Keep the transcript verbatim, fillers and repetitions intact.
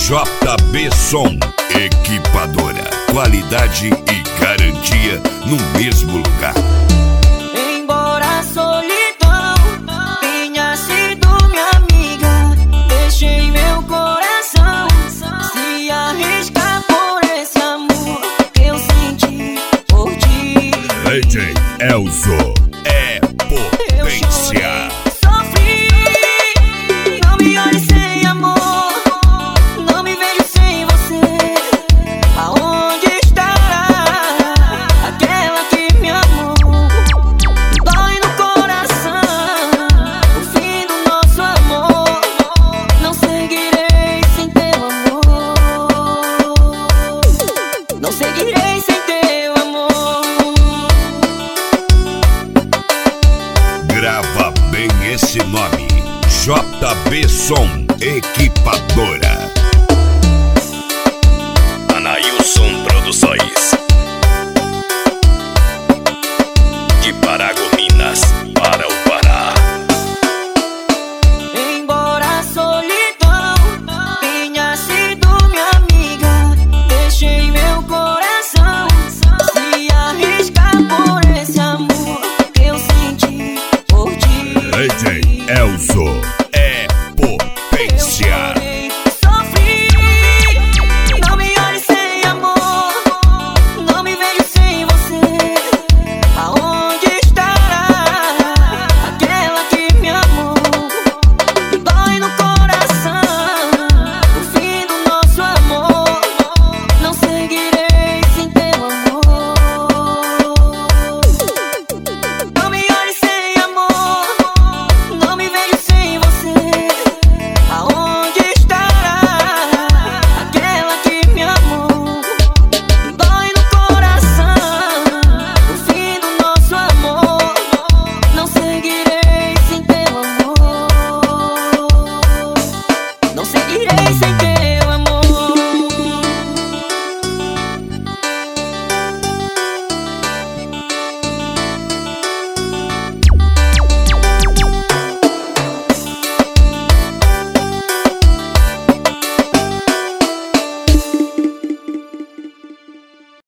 J B Som Equipadora, qualidade e garantia no mesmo lugar. Embora a solidão tenha sido minha amiga, deixei meu coração se arriscar por esse amor que eu senti por ti. D J Elzo é potência. Sofri, não me olhe sem amor, não me vejo sem você. Aonde estará aquela que me amou? Dói no coração o fim do nosso amor. Não seguirei sem teu amor, não seguirei sem teu amor. Grava bem esse nome, J B Som Equipadora. Anailson Produções, de Paragominas para o Pará. Embora a solidão tenha sido minha amiga, deixei meu coração se arriscar por esse amor que eu senti por ti. D J Elzo é potência. Sofri, não me olhe sem amor, não me vejo sem você. Aonde estará aquela que me amou? Dói no coração o fim do nosso amor. Não seguirei sem teu amor. Não me olhe sem amor, não me vejo sem você. Aonde estará aquela que me amou? Dói no coração o fim do nosso amor. Não seguirei sem teu amor, não seguirei sem teu